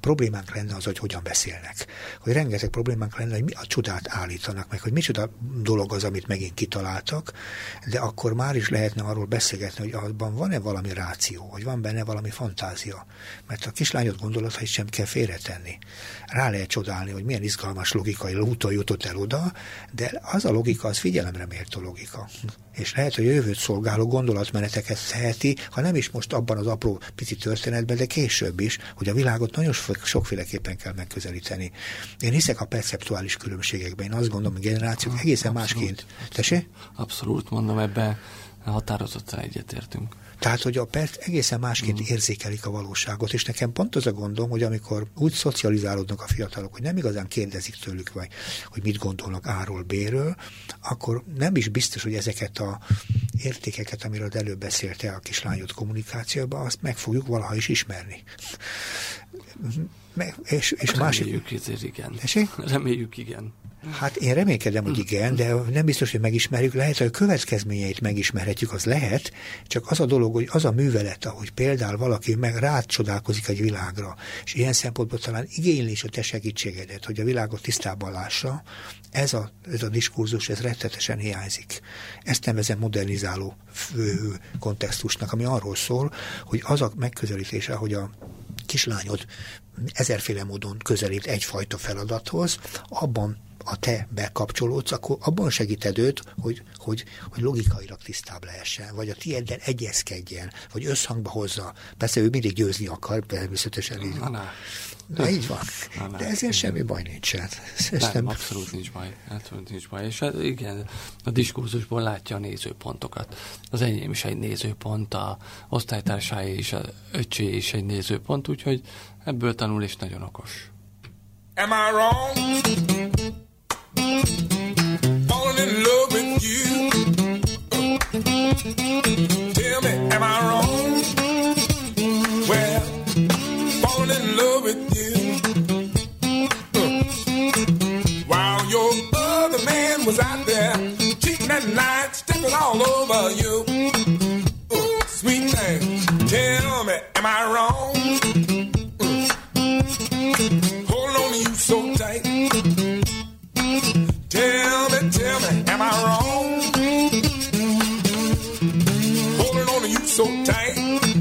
problémánk lenne az, hogy hogyan beszélnek. Hogy rengeteg problémánk lenne, hogy mi a csodát állítanak meg, hogy micsoda dolog az, amit megint kitaláltak, de akkor már is lehetne arról beszélgetni, hogy abban van-e valami ráció, hogy van benne valami fantázia. Mert a kislányod gondolatait sem kell félretenni. Rá lehet csodálni, hogy milyen izgalmas logikai úton jutott el oda, de az a logika, az figyelemre méltó logika. És lehet, hogy a jövőt szolgáló gondolatmeneteket teheti, ha nem is most abban az apró pici történetben, de később is, hogy a világot nagyon sokféleképpen kell megközelíteni. Én hiszek a perceptuális különbségekben. Én azt gondolom, hogy generációk egészen másként. Tessék? Abszolút, mondom, ebben határozottan egyetértünk. Tehát, hogy a perc egészen másként érzékelik a valóságot, és nekem pont az a gondom, hogy amikor úgy szocializálódnak a fiatalok, hogy nem igazán kérdezik tőlük, vagy hogy mit gondolnak A-ról, B-ről, akkor nem is biztos, hogy ezeket a értékeket, amiről előbb beszélte a kislányod kommunikációban, azt meg fogjuk valaha is ismerni. És reméljük, igen. Reméljük, igen. Hát én reménykedem, hogy igen, de nem biztos, hogy megismerjük. Lehet, hogy a következményeit megismerhetjük, az lehet, csak az a dolog, hogy az a művelet, ahogy például valaki meg rád csodálkozik egy világra, és ilyen szempontból talán igényli is a te segítségedet, hogy a világot tisztában lássa, ez a diskurzus, ez rettetesen hiányzik. Ezt nevezem modernizáló kontextusnak, ami arról szól, hogy az a megközelítése, hogy a kislányod ezerféle módon közelít egyfajta feladathoz, abban ha te bekapcsolódsz, akkor abban segíted őt, hogy logikailag tisztább lehessen, vagy a tieddel egyezkedjen, vagy összhangba hozza. Persze ő mindig győzni akar, természetesen így van. Így van. De ezért semmi baj nincsen. Nem, abszolút nincs baj. Abszolút nincs baj. És hát igen, a diskurzusból látja a nézőpontokat. Az enyém is egy nézőpont, a osztálytársai is, a öcsé is egy nézőpont, úgyhogy ebből tanul és nagyon okos. Am I wrong? Falling in love with you. Tell me, am I wrong? Well, falling in love with you. While your other man was out there cheating at night, stepping all over you. Sweet thing, tell me, am I wrong? Holding on to you so tight. Tell me, am I wrong? Holding on to you so tight.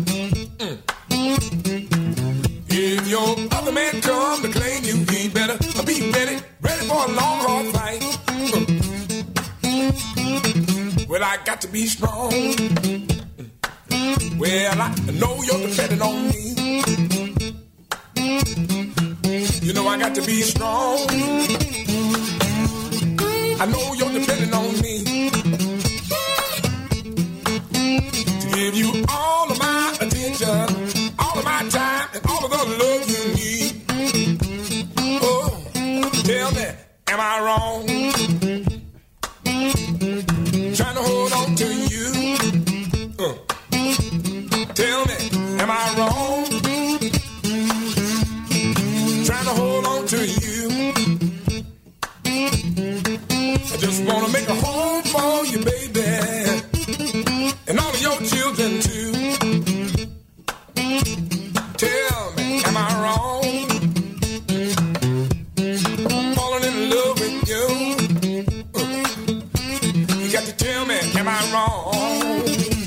If your other man come to claim you, he better be ready for a long, hard fight. Well, I got to be strong. Well, I know you're depending on me. You know I got to be strong. I know you're depending on me to give you all of my attention, all of my time, and all of the love you need. Oh, tell me, am I wrong? Trying to hold on to you. Tell me, am I wrong? Trying to hold on to you. I just wanna make a home for you, baby, and all of your children too. Tell me, am I wrong? Falling in love with you. You got to tell me, am I wrong?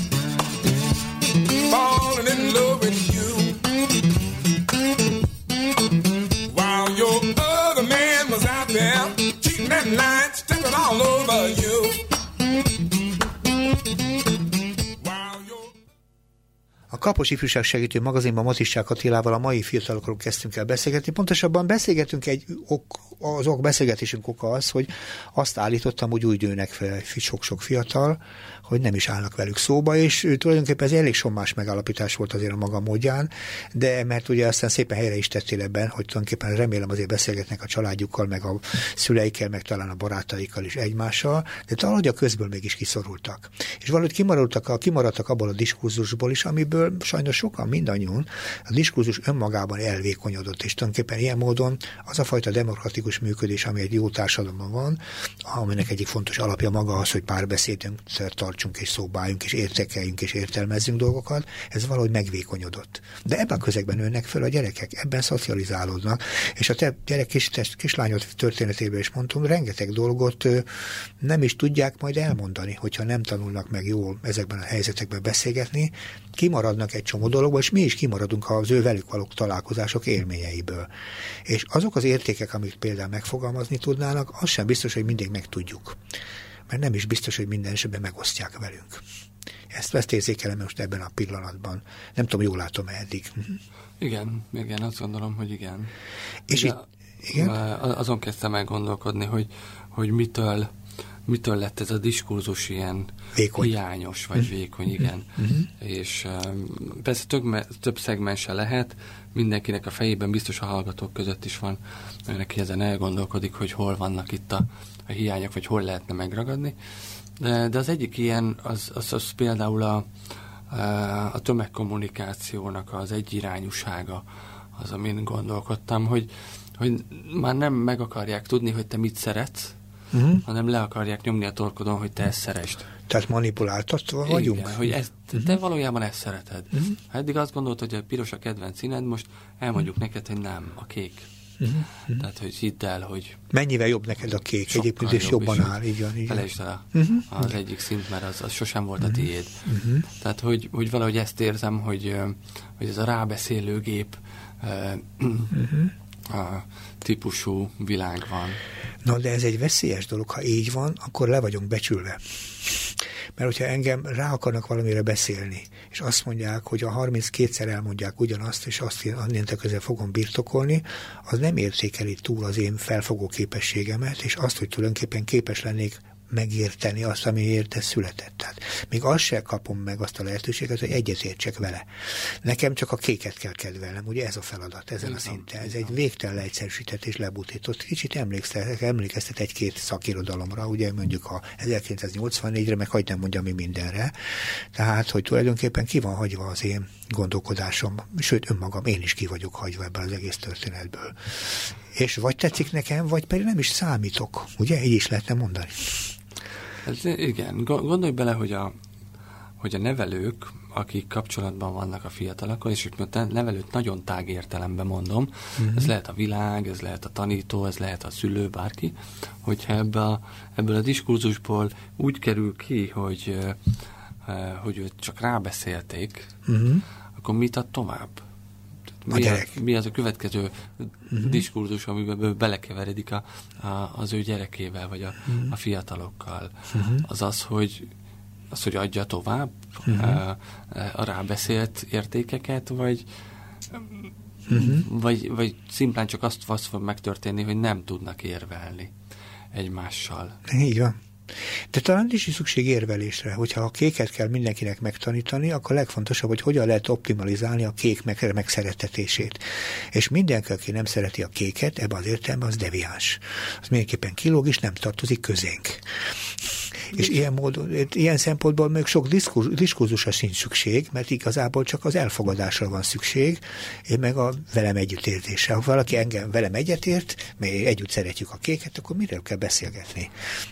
Falling in love with you. While your other man was out there cheating at night, stepping all over you. A Kapos Ifjúság Segítő Magazinban Matiszcsák Attilával a mai fiatalokról kezdtünk el beszélgetni. Pontosabban beszélgetünk az beszélgetésünk oka az, hogy azt állítottam, hogy úgy nőnek fel sok-sok fiatal, hogy nem is állnak velük szóba, és tulajdonképpen ez elég sommás megállapítás volt azért a maga módján, de mert ugye aztán szépen helyre is tettél ebben, hogy tulajdonképpen remélem azért beszélgetnek a családjukkal, meg a szüleikkel, meg talán a barátaikkal is egymással, de valahogy a közből mégis kiszorultak. És valahogy kimaradtak abból a diskurzusból is, amiből sajnos sokan, mindannyian, a diskurzus önmagában elvékonyodott, és tulajdonképpen ilyen módon az a fajta demokratikus demokratikus működés, ami egy jó társadalomban van, aminek egyik fontos alapja maga az, hogy párbeszédünket tartsunk és szóbáljunk és értékeljünk és értelmezzünk dolgokat, ez valahogy megvékonyodott. De ebben a közegben nőnek föl a gyerekek, ebben szocializálódnak, és a te gyerek kislányod történetében is mondtam, rengeteg dolgot nem is tudják majd elmondani, hogyha nem tanulnak meg jól ezekben a helyzetekben beszélgetni, kimaradnak egy csomó dologból, és mi is kimaradunk az ő velük való találkozások élményeiből. És azok az értékek, amik például megfogalmazni tudnának, az sem biztos, hogy mindig megtudjuk. Mert nem is biztos, hogy minden esetben megosztják velünk. Ezt érzékelem most ebben a pillanatban. Nem tudom, jól látom eddig. Igen, azt gondolom, hogy igen. És igen? Azon kezdtem el gondolkodni, hogy mitől lett ez a diskurzus ilyen vékony. Hiányos, vagy vékony, igen. És persze több szegmense lehet, mindenkinek a fejében, biztos a hallgatók között is van, aki ezen elgondolkodik, hogy hol vannak itt a hiányok, vagy hol lehetne megragadni. De az egyik ilyen, az például a tömegkommunikációnak az egyirányúsága, az, amin gondolkodtam, hogy már nem meg akarják tudni, hogy te mit szeretsz, hanem le akarják nyomni a torkodon, hogy te ezt szeresd. Tehát manipuláltatva vagyunk? Igen, hogy te valójában ezt szereted. Ha eddig azt gondolt, hogy a piros a kedvenc színed, most elmondjuk neked, hogy nem, a kék. Tehát, hogy hidd el, hogy... Mennyivel jobb neked a kék? Egyébként is jobban áll. Így van. Felejtsd el az egyik szint, mert az sosem volt a tiéd. Tehát, hogy valahogy ezt érzem, hogy ez a rábeszélőgép a típusú világ van. Na, de ez egy veszélyes dolog. Ha így van, akkor le vagyunk becsülve. Mert hogyha engem rá akarnak valamire beszélni, és azt mondják, hogy a 32-szer elmondják ugyanazt, és azt én annyiente közel fogom birtokolni, az nem értékeli túl az én felfogó képességemet, és azt, hogy tulajdonképpen képes lennék megérteni azt, amiért ez született. Tehát még azt sem kapom meg azt a lehetőséget, hogy egyetértsek vele. Nekem csak a kéket kell kedvelnem, ugye ez a feladat ezen a szinten. Ez egy végtelen leegyszerűsített és lebutított. Kicsit emlékeztet egy-két szakirodalomra, ugye mondjuk a 1984-re, meg hagyd nem mondjam mi mindenre. Tehát, hogy tulajdonképpen ki van hagyva az én gondolkodásom, sőt önmagam, én is ki vagyok hagyva ebből az egész történetből. És vagy tetszik nekem, vagy pedig nem is számítok. Ugye? Így is lehetne mondani. Ez, igen. Gondolj bele, hogy a nevelők, akik kapcsolatban vannak a fiatalokkal, és a nevelőt nagyon tág értelemben mondom, ez lehet a világ, ez lehet a tanító, ez lehet a szülő, bárki, hogyha ebből a diskurzusból úgy kerül ki, hogy őt csak rábeszélték, akkor mit ad tovább? Mi az a következő diskurzus, amiben belekeveredik az ő gyerekével, vagy a fiatalokkal? Az, hogy adja tovább a rábeszélt értékeket, vagy szimplán csak azt fog megtörténni, hogy nem tudnak érvelni egymással. Így van. De talán is szükség érvelésre, hogyha a kéket kell mindenkinek megtanítani, akkor legfontosabb, hogy hogyan lehet optimalizálni a kék megszeretetését. És mindenki, aki nem szereti a kéket, ebben az értelemben az deviáns. Az mindenképpen kilóg, és nem tartozik közénk. És ilyen szempontból még sok diskurzusra sincs szükség, mert igazából csak az elfogadásra van szükség, és meg a velem együttérzésre. Ha valaki engem velem egyetért, mert együtt szeretjük a kéket, akkor miről kell beszélgetni?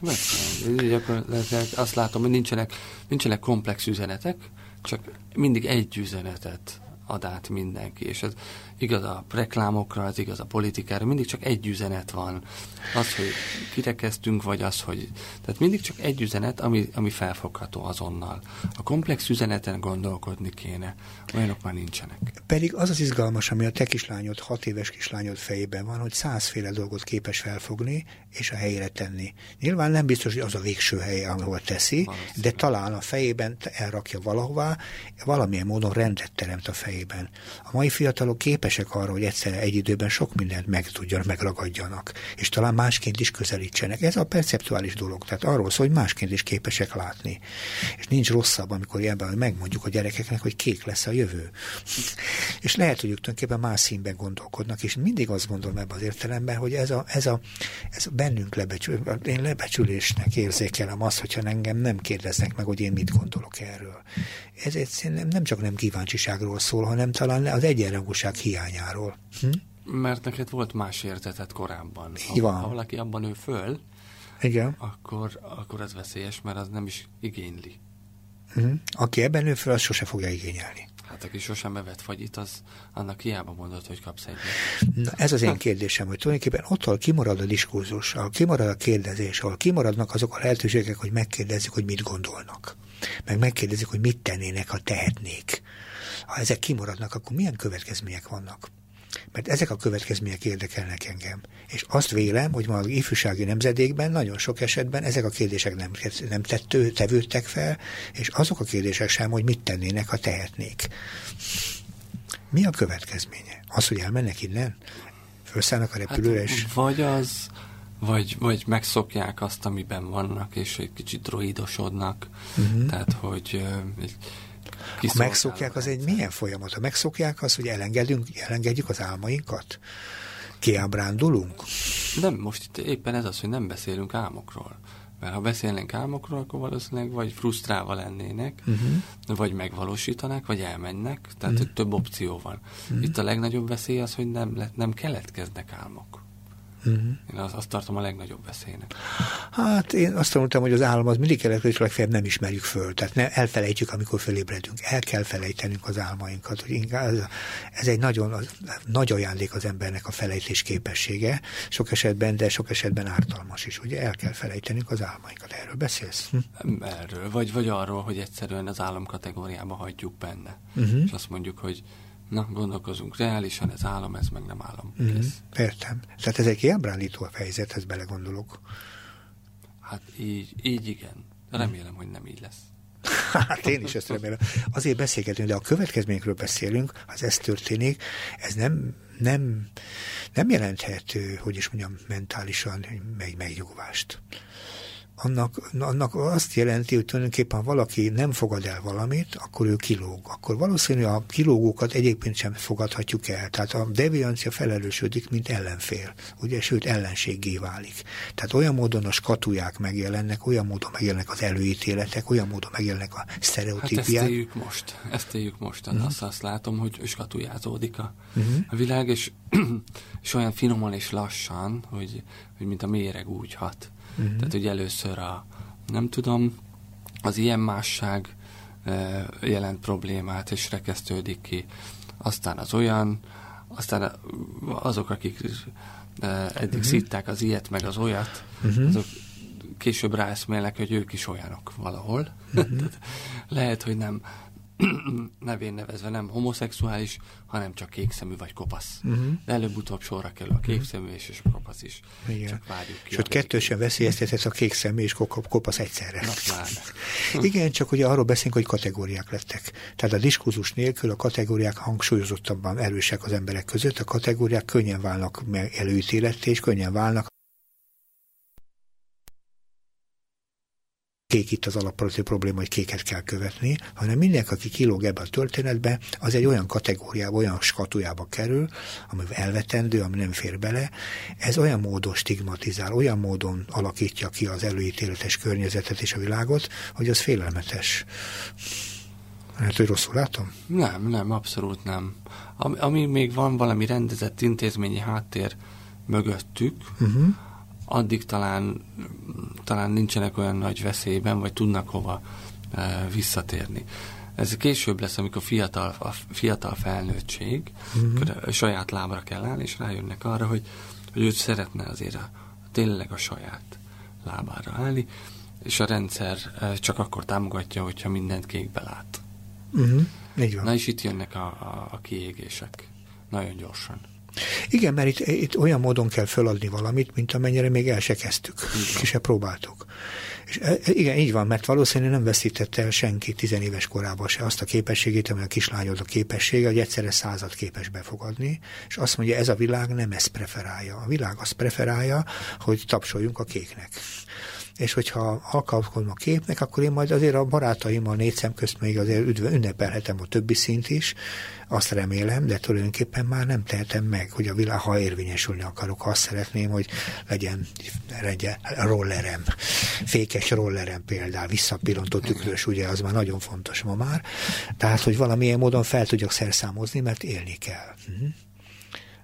Azt látom, hogy nincsenek komplex üzenetek, csak mindig egy üzenetet ad át mindenki, és ez igaz a reklámokra, ez igaz a politikára, mindig csak egy üzenet van. Az, hogy kirekeztünk, vagy az, hogy... Tehát mindig csak egy üzenet, ami felfogható azonnal. A komplex üzeneten gondolkodni kéne. Olyanok már nincsenek. Pedig az az izgalmas, ami a te kislányod, 6 éves kislányod fejében van, hogy 100 dolgot képes felfogni, és a helyére tenni. Nyilván nem biztos, hogy az a végső hely, ahol teszi, de talán a fejében elrakja valahová, valamilyen módon rendet teremt a fejében. A mai fiatalok képesek arra, hogy egyszerre egy időben sok mindent megtudjanak, megragadjanak, és talán másként is közelítsenek. Ez a perceptuális dolog, tehát arról szól, hogy másként is képesek látni. És nincs rosszabb, amikor ilyenben megmondjuk a gyerekeknek, hogy kék lesz a jövő. És lehet, hogy ők tulajdonképpen más színben gondolkodnak, és mindig azt gondolom ebben az értelemben, hogy ez a bennünk én lebecsülésnek érzékelem azt, hogyha engem nem kérdeznek meg, hogy én mit gondolok erről. Ez nem csak nem kíváncsiságról szól, hanem talán az egyenrangúság hiányáról. mert neked volt más érzeted korábban. Ha valaki abban nő föl, igen. Akkor az veszélyes, mert az nem is igényli. Aki ebben nő föl, az sose fogja igényelni. Hát aki sosem bevett fagyit, az annak hiába mondod, hogy kapsz egyet. Na, ez az én kérdésem, hogy tulajdonképpen ott, ahol kimarad a diskurzus, ahol kimarad a kérdezés, ahol kimaradnak azok a lehetőségek, hogy megkérdezzük, hogy mit gondolnak. Meg megkérdezzük, hogy mit tennének, ha tehetnék. Ha ezek kimaradnak, akkor milyen következmények vannak? Mert ezek a következmények érdekelnek engem. És azt vélem, hogy ma az ifjúsági nemzedékben nagyon sok esetben ezek a kérdések nem tevődtek fel, és azok a kérdések sem, hogy mit tennének, ha tehetnék. Mi a következménye? Az, hogy elmennek innen? Felszállnak a repülőre, és... Vagy megszokják azt, amiben vannak, és egy kicsit droidosodnak. Tehát, hogy... Ha megszokják, az egy milyen folyamat? Ha megszokják az, hogy elengedjük az álmainkat? Kiábrándulunk? Nem, most itt éppen ez az, hogy nem beszélünk álmokról. Mert ha beszélnénk álmokról, akkor valószínűleg vagy frusztrálva lennének, vagy megvalósítanák, vagy elmennek. Tehát, hogy több opció van. Itt a legnagyobb veszély az, hogy nem keletkeznek álmok. Én azt tartom a legnagyobb veszélynek. Hát én azt tanultam, hogy az álom az mindig keletkezik, és legfeljebb nem ismerjük föl. Tehát elfelejtjük, amikor fölébredünk. El kell felejtenünk az álmainkat. Hogy ez egy nagy ajándék az embernek a felejtés képessége. Sok esetben, de sok esetben ártalmas is. Ugye el kell felejtenünk az álmainkat. Erről beszélsz? Erről. Vagy arról, hogy egyszerűen az álom kategóriába hagyjuk benne. És azt mondjuk, hogy na, gondolkozunk reálisan, ez álom, ez meg nem álom. Értem. Tehát ez egy kiábrándító a helyzethez belegondolok. Hát így igen. Remélem, hogy nem így lesz. Hát én is ezt remélem. Azért beszélgetünk, de a következményekről beszélünk, az ez történik, ez nem jelenthet, hogy is mondjam, mentálisan megnyugvást. Annak azt jelenti, hogy tulajdonképpen valaki nem fogad el valamit, akkor ő kilóg. Akkor valószínű a kilógókat egyébként sem fogadhatjuk el. Tehát a deviancia felelősödik, mint ellenfél. Ugye, sőt, ellenséggé válik. Tehát olyan módon a skatuják megjelennek, olyan módon megjelennek az előítéletek, olyan módon megjelennek a sztereotípiák. Hát ezt éljük most. Azt látom, hogy skatujázódik a világ, és olyan finoman és lassan, hogy mint a méreg úgy hat. Tehát, hogy először az ilyen másság jelent problémát, és rekesztődik ki. Aztán az olyan, aztán azok, akik eddig szitták az ilyet, meg az olyat, azok később ráeszmélnek, hogy ők is olyanok valahol. Lehet, hogy nem nevén nevezve nem homoszexuális, hanem csak kékszemű vagy kopasz. De előbb-utóbb sorra kerül a kékszemű és a kopasz is. Igen. Csak várjuk ki. Sőt, kettősen veszélyeztetett a kékszemű és kopasz egyszerre. Na, igen, csak ugye arról beszélünk, hogy kategóriák lettek. Tehát a diskurzus nélkül a kategóriák hangsúlyozottabban erősek az emberek között, a kategóriák könnyen válnak előítéletté, és könnyen válnak. Kék itt az alapvető probléma, hogy kéket kell követni, hanem mindenki, aki kilóg ebbe a történetbe, az egy olyan kategóriába, olyan skatujába kerül, ami elvetendő, ami nem fér bele. Ez olyan módon stigmatizál, olyan módon alakítja ki az előítéletes környezetet és a világot, hogy az félelmetes. Hát, hogy rosszul látom? Nem, abszolút nem. Ami még van valami rendezett intézményi háttér mögöttük, addig talán nincsenek olyan nagy veszélyben, vagy tudnak hova visszatérni. Ez később lesz, amikor a fiatal felnőttség, saját lábra kell állni, és rájönnek arra, hogy ő szeretne azért tényleg a saját lábára állni, és a rendszer csak akkor támogatja, hogyha mindent kékbe lát. Így van. Na és itt jönnek a kiégések. Nagyon gyorsan. Igen, mert itt olyan módon kell feladni valamit, mint amennyire még el se kezdtük, ki se próbáltuk. És igen, így van, mert valószínűleg nem veszítette el senki 10 éves korában se azt a képességét, ami a kislányod a képessége, hogy egyszerre 100-at képes befogadni, és azt mondja, ez a világ nem ezt preferálja. A világ azt preferálja, hogy tapsoljunk a kéknek. És hogyha alkalmazkodom a képnek, akkor én majd azért a barátaimmal 4 szem közt még azért ünnepelhetem a többi szint is, azt remélem, de tulajdonképpen már nem tehetem meg, hogy a világ, ha érvényesülni akarok, azt szeretném, hogy legyen rollerem, fékes rollerem például, visszapillantó tükrös, ugye, az már nagyon fontos ma már. Tehát, hogy valamilyen módon fel tudjak szerszámozni, mert élni kell.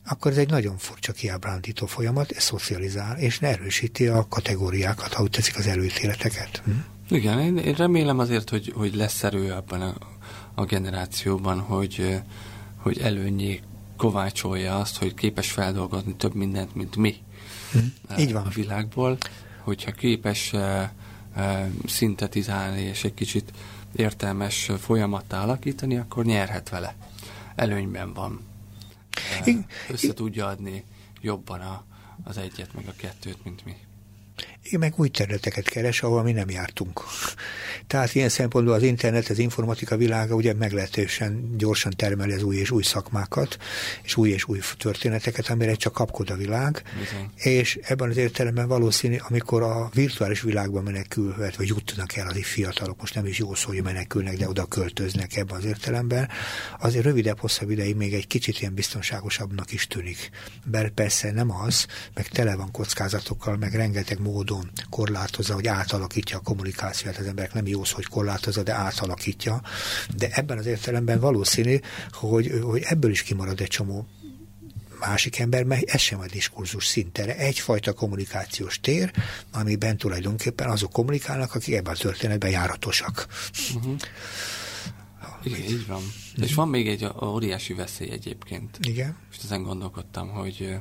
akkor ez egy nagyon furcsa kiábrándító folyamat, ez szocializál, és erősíti a kategóriákat, ha úgy teszik, az előítéleteket. Igen, én remélem azért, hogy lesz erő abban a generációban, hogy előnyé kovácsolja azt, hogy képes feldolgozni több mindent, mint mi Így van. a világból, hogyha képes szintetizálni és egy kicsit értelmes folyamattá alakítani, akkor nyerhet vele. Előnyben van. Össze tudja adni jobban az egyet, meg a kettőt, mint mi. Én meg új területeket keres, ahol mi nem jártunk. Tehát ilyen szempontból az internet, az informatika világa ugye meglehetősen gyorsan termeli az új és új szakmákat, és új történeteket, amire csak kapkod a világ. Bizony. És ebben az értelemben valószínű, amikor a virtuális világban menekülhet, vagy jutnak el az fiatalok, most nem is jó szó, hogy menekülnek, de oda költöznek ebben az értelemben, azért rövidebb, hosszabb ideig még egy kicsit ilyen biztonságosabbnak is tűnik. Bár persze nem az, meg tele van kockázatokkal, meg rengeteg módon korlátozza, hogy átalakítja a kommunikációt. Az emberek nem jó szó, hogy korlátozza, de átalakítja. De ebben az értelemben valószínű, hogy ebből is kimarad egy csomó másik ember, mert ez sem a diskurzus szintere. Egyfajta kommunikációs tér, amiben tulajdonképpen azok kommunikálnak, akik ebben a történetben járatosak. Igen, így van. És van még egy óriási veszély egyébként. Igen. És ezen gondolkodtam, hogy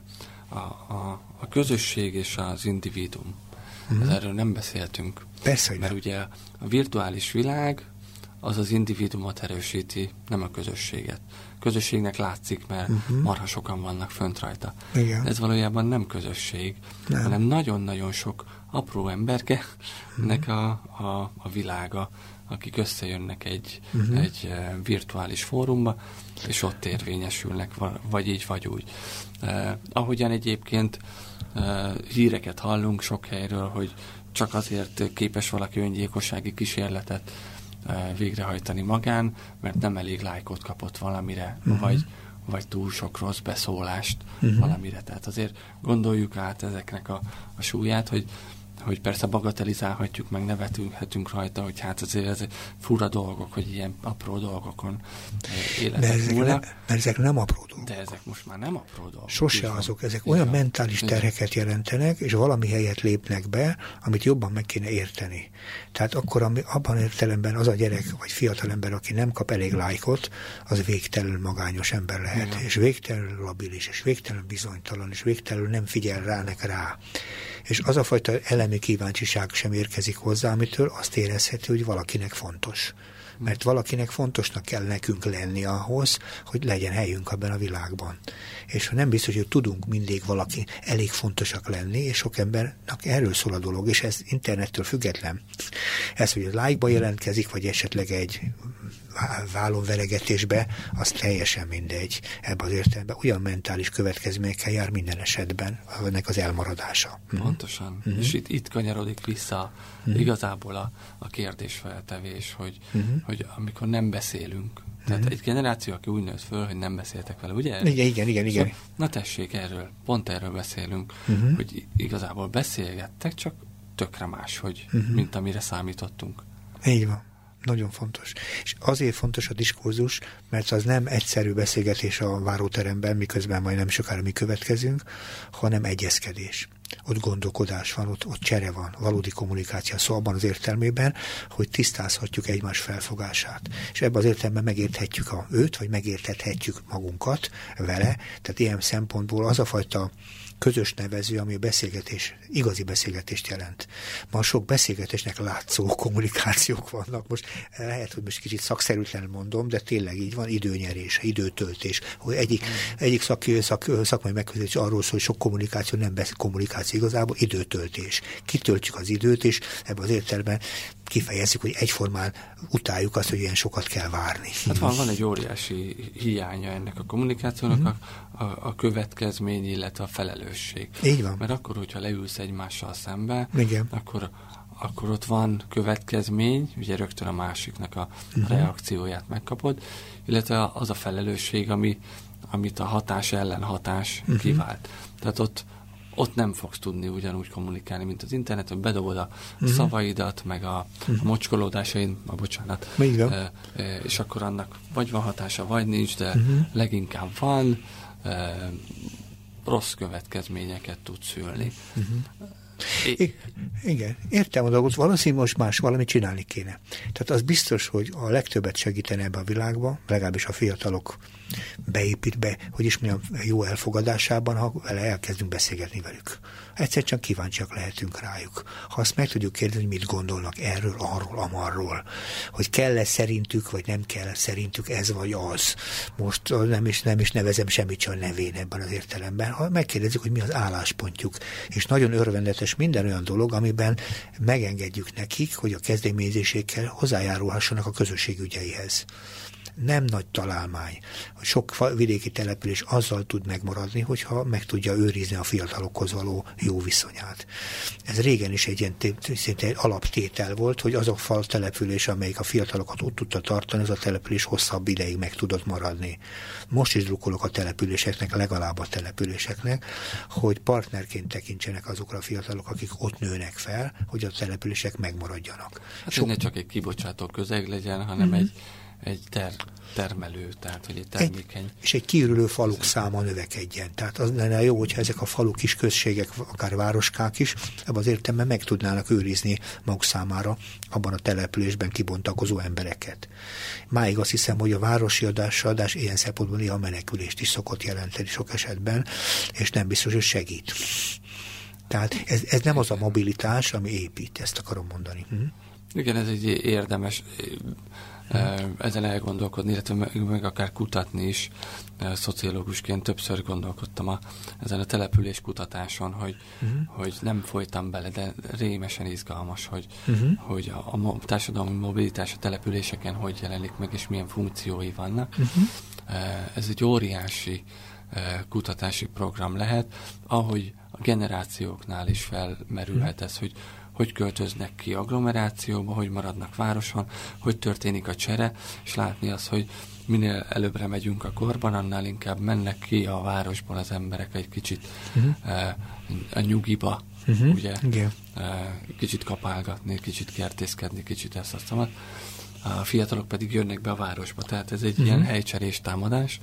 a közösség és az individuum, erről nem beszéltünk. Persze, hogy mert nem. ugye a virtuális világ az individuumot erősíti, nem a közösséget. Közösségnek látszik, mert marha sokan vannak fönt rajta. Igen. Ez valójában nem közösség, hanem nagyon-nagyon sok apró emberkenek a világa, akik összejönnek egy virtuális fórumba, és ott érvényesülnek, vagy így, vagy úgy. Ahogyan egyébként híreket hallunk sok helyről, hogy csak azért képes valaki öngyilkossági kísérletet végrehajtani magán, mert nem elég lájkot kapott valamire, vagy túl sok rossz beszólást valamire. Tehát azért gondoljuk át ezeknek a súlyát, hogy persze bagatelizálhatjuk, meg nevetünk rajta, hogy hát azért ez fura dolgok, hogy ilyen apró dolgokon életek múlnak. Mert ezek nem apró dolgok. De ezek most már nem apró dolgok. Sose azok. Ezek olyan mentális terheket jelentenek, és valami helyet lépnek be, amit jobban meg kéne érteni. Tehát akkor abban értelemben az a gyerek, vagy fiatalember, aki nem kap elég lájkot, az végtelenül magányos ember lehet. Igen. És végtelenül labilis, és végtelenül bizonytalan, és végtelenül nem figyel rá. És az a fajta elemi kíváncsiság sem érkezik hozzá, amitől azt érezheti, hogy valakinek fontos. Mert valakinek fontosnak kell nekünk lenni ahhoz, hogy legyen helyünk abban a világban. És nem biztos, hogy tudunk mindig valaki elég fontosak lenni, és sok embernek erről szól a dolog, és ez internettől független. Ez, hogy a like-ba jelentkezik, vagy esetleg egy vállonveregetésbe, az teljesen mindegy. Ebben az értelemben olyan mentális következményekkel jár minden esetben ennek az elmaradása. Pontosan. És itt kanyarodik vissza igazából a kérdésfeltevés, hogy amikor nem beszélünk, tehát egy generáció, aki úgy nőtt föl, hogy nem beszéltek vele, ugye? Igen. Szóval, na tessék, pont erről beszélünk, hogy igazából beszélgettek, csak tökre máshogy, mint amire számítottunk. Így van. Nagyon fontos. És azért fontos a diskurzus, mert az nem egyszerű beszélgetés a váróteremben, miközben majd nem sokára mi következünk, hanem egyezkedés. Ott gondolkodás van, ott csere van, valódi kommunikáció szó abban az értelmében, hogy tisztázhatjuk egymás felfogását. És ebben az értelemben megérthetjük őt, vagy megérthetjük magunkat vele. Tehát ilyen szempontból az a fajta közös nevező, ami a igazi beszélgetést jelent. Ma sok beszélgetésnek látszó kommunikációk vannak. Most lehet, hogy most kicsit szakszerűtlenül mondom, de tényleg így van, időnyerés, időtöltés. Hogy egyik szakmai megközelítés arról szól, hogy sok kommunikáció nem kommunikáció, igazából időtöltés. Kitöltjük az időt, és ebben az értelemben kifejezzük, hogy egyformán utáljuk azt, hogy ilyen sokat kell várni. Hát van egy óriási hiánya ennek a kommunikációnak, a következmény, illetve a felelősség. Így van. Mert akkor, hogyha leülsz egymással szembe, igen. Akkor ott van következmény, ugye rögtön a másiknak a reakcióját megkapod, illetve az a felelősség, amit a hatás ellen hatás kivált. Tehát ott nem fogsz tudni ugyanúgy kommunikálni, mint az interneten, bedobod a szavaidat, meg a mocskolódásaid, és akkor annak vagy van hatása, vagy nincs, de leginkább van, rossz következményeket tud szülni. Igen, értem a dolgot, valószínűleg most más valamit csinálni kéne. Tehát az biztos, hogy a legtöbbet segítene ebbe a világba, legalábbis a fiatalok beépítve, hogy is mondjam, jó elfogadásában, ha vele elkezdünk beszélgetni velük. Egyszer csak kíváncsiak lehetünk rájuk. Ha azt meg tudjuk kérdezni, hogy mit gondolnak erről, arról, amarról, hogy kell-e szerintük, vagy nem kell szerintük ez vagy az. Most nem is nevezem semmit csak a nevén ebben az értelemben. Ha megkérdezzük, hogy mi az álláspontjuk, és nagyon örvendetes minden olyan dolog, amiben megengedjük nekik, hogy a kezdeményezésekkel hozzájárulhassanak a közösség ügyeihez. Nem nagy találmány. Sok vidéki település azzal tud megmaradni, hogyha meg tudja őrizni a fiatalokhoz való jó viszonyát. Ez régen is egy ilyen szinte alaptétel volt, hogy az a fal település, amelyik a fiatalokat ott tudta tartani, az a település hosszabb ideig meg tudott maradni. Most is drukkolok a településeknek, legalább a településeknek, hogy partnerként tekintsenek azokra a fiatalok, akik ott nőnek fel, hogy a települések megmaradjanak. Hát ne csak egy kibocsátó közeg legyen, hanem egy termelő, tehát hogy egy termékeny. És egy kiürülő faluk száma növekedjen. Tehát az lenne jó, hogyha ezek a faluk kis községek, akár városkák is, ebben az értelemben meg tudnának őrizni maguk számára abban a településben kibontakozó embereket. Máig azt hiszem, hogy a városi adás ilyen szempontból néha menekülést is szokott jelenteni sok esetben, és nem biztos, hogy segít. Tehát ez nem az a mobilitás, ami épít, ezt akarom mondani. Igen, ez egy érdemes ezen elgondolkodni, illetve meg akár kutatni is. Szociológusként többször gondolkodtam ezen a település kutatáson, hogy nem folytam bele, de rémesen izgalmas, hogy a társadalmi mobilitás a településeken hogy jelenik meg, és milyen funkciói vannak. Ez egy óriási kutatási program lehet, ahogy a generációknál is felmerülhet ez, hogy költöznek ki agglomerációba, hogy maradnak városon, hogy történik a csere, és látni azt, hogy minél előbbre megyünk a korban, annál inkább mennek ki a városból az emberek egy kicsit a nyugiba, ugye? Kicsit kapálgatni, kicsit kertészkedni, kicsit ezt-azt. A fiatalok pedig jönnek be a városba, tehát ez egy ilyen helycserés támadás,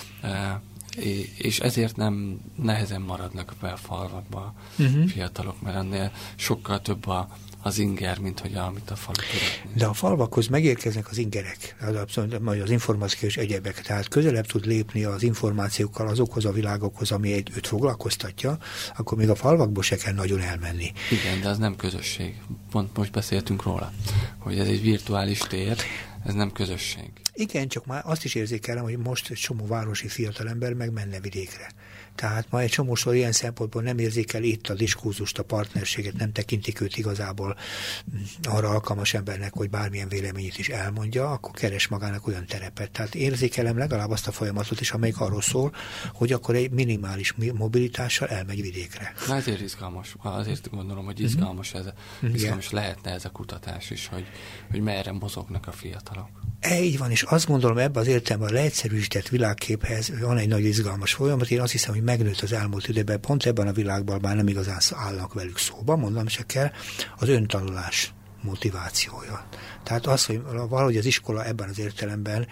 és ezért nem nehezen maradnak be a falvakba fiatalok, mert ennél sokkal több az inger, mint hogy amit a falu tudott. De a falvakhoz megérkeznek az ingerek, az információ és egyebek, tehát közelebb tud lépni az információkkal azokhoz a világokhoz, ami őt foglalkoztatja, akkor még a falvakból se kell nagyon elmenni. Igen, de az nem közösség. Pont most beszéltünk róla, hogy ez egy virtuális tér, ez nem közösség. Igen, csak már azt is érzékelem, hogy most egy csomó városi fiatalember meg menne vidékre. Tehát ma egy csomószor ilyen szempontból nem érzékel itt a diskurzust, a partnerséget, nem tekintik őt igazából arra alkalmas embernek, hogy bármilyen véleményét is elmondja, akkor keres magának olyan terepet. Tehát érzékelem legalább azt a folyamatot is, amelyik arról szól, hogy akkor egy minimális mobilitással elmegy vidékre. Na ezért izgalmas. Azért gondolom, hogy izgalmas, izgalmas lehetne ez a kutatás is, hogy merre mozognak a fiatalok. Így van, és azt gondolom, ebben az értelemben a leegyszerűsített világképhez van egy nagy izgalmas folyamat. Én azt hiszem, hogy megnőtt az elmúlt időben, pont ebben a világban már nem igazán állnak velük szóba, mondom se kell, az öntanulás motivációja. Tehát az, hogy valahogy az iskola ebben az értelemben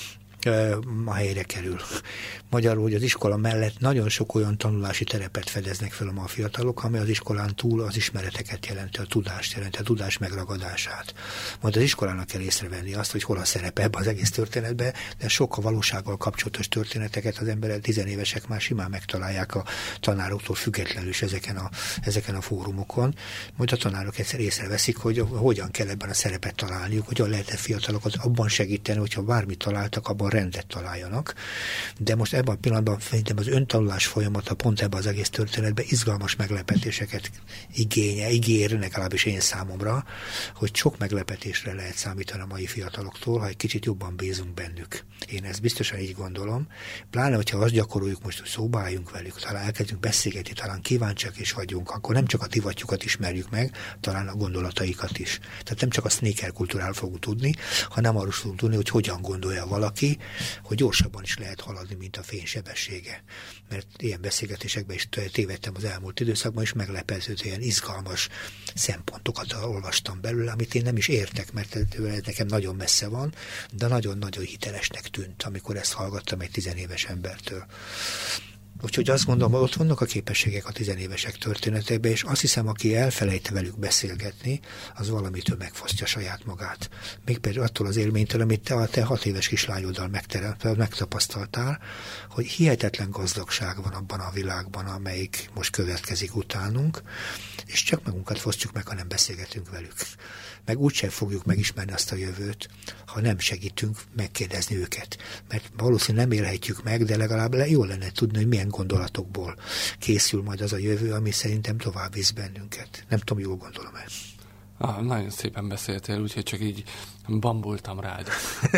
a helyre kerül. Magyarul, hogy az iskola mellett nagyon sok olyan tanulási terepet fedeznek fel a fiatalok, amely az iskolán túl az ismereteket jelenti, a tudást jelenti, a tudás megragadását. Majd az iskolának kell észrevenni azt, hogy hol a szerepe ebben az egész történetben, de sok a valósággal kapcsolatos történeteket az emberek, tizenévesek már simán megtalálják a tanároktól függetlenül is ezeken a fórumokon. Majd a tanárok egyszer észreveszik, hogy hogyan kell ebben a szerepet találniuk, hogyan lehet a fiatalokat abban segíteni, hogyha bármit találtak, abban rendet találjanak. De most ebben a pillanatban szerintem az öntanulás folyamata pont ebben az egész történetben izgalmas meglepetéseket ígér, legalábbis én számomra, hogy sok meglepetésre lehet számítani a mai fiataloktól, ha egy kicsit jobban bízunk bennük. Én ezt biztosan így gondolom. Pláne, hogyha azt gyakoroljuk most, hogy szóba álljunk velük, talán elkezdünk beszélgetni, talán kíváncsiak is vagyunk, akkor nem csak a divatjukat ismerjük meg, talán a gondolataikat is. Tehát nem csak a sneaker kultúráról fogunk tudni, hanem arról fogunk tudni, hogy hogyan gondolja valaki, ki, hogy gyorsabban is lehet haladni, mint a fénysebessége. Mert ilyen beszélgetésekben is tévedtem az elmúlt időszakban, és meglepően izgalmas szempontokat olvastam belőle, amit én nem is értek, mert ez nekem nagyon messze van, de nagyon-nagyon hitelesnek tűnt, amikor ezt hallgattam egy 10 éves embertől. Úgyhogy azt gondolom, hogy ott vannak a képességek a 10 évesek történetekben, és azt hiszem, aki elfelejte velük beszélgetni, az valamitől megfosztja saját magát. Mégpedig attól az élménytől, amit te 6 éves kislányoddal megtapasztaltál, hogy hihetetlen gazdagság van abban a világban, amelyik most következik utánunk, és csak magunkat fosztjuk meg, ha nem beszélgetünk velük. Meg úgysem fogjuk megismerni azt a jövőt, ha nem segítünk megkérdezni őket. Mert valószínűleg nem élhetjük meg, de legalább jól lenne tudni, hogy milyen gondolatokból készül majd az a jövő, ami szerintem tovább visz bennünket. Nem tudom, jól gondolom-e. Nagyon szépen beszéltél, úgyhogy csak így bambultam rád.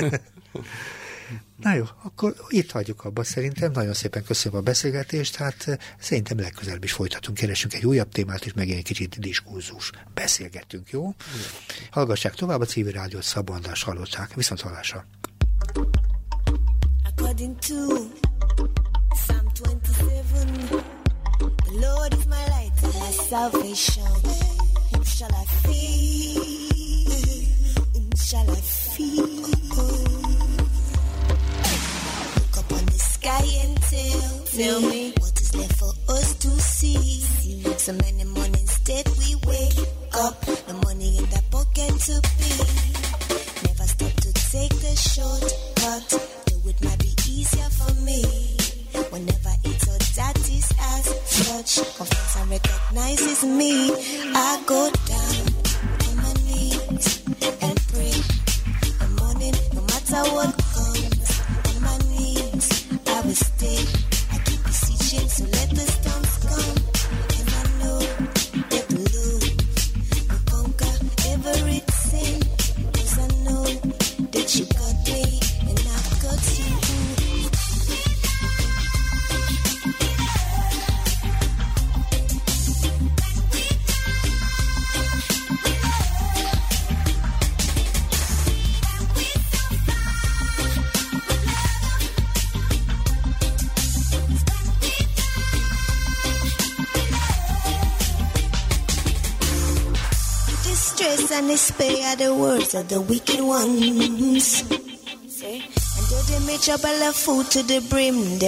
Na jó, akkor itt hagyjuk abba szerintem. Nagyon szépen köszönöm a beszélgetést, hát szerintem legközelebb is folytatunk, keresünk egy újabb témát, és megint egy kicsit diskurzus beszélgetünk, jó? Hallgassák tovább a Civil Rádiót, Szabó Andrást hallották. Viszont hallásra! According to Psalm 27, the Lord is my light and my salvation. Whom shall I fear? Whom shall I fear? Sky and tell me what is left for us to see. So many mornings that we wake up, the money in the pocket to pay. Never stop to take the shortcut, though it might be easier for me. Whenever it's all that is as such, confess and recognizes me. I go down on my knees and pray. The morning, no matter what comes, on my knees I will stay. I keep beseeching, so let the storms come. And I know that the Lord will conquer everything. 'Cause I know that you got me and I've got you. Distress and despair are the words of the wicked ones. And though they may trouble of food to the brim,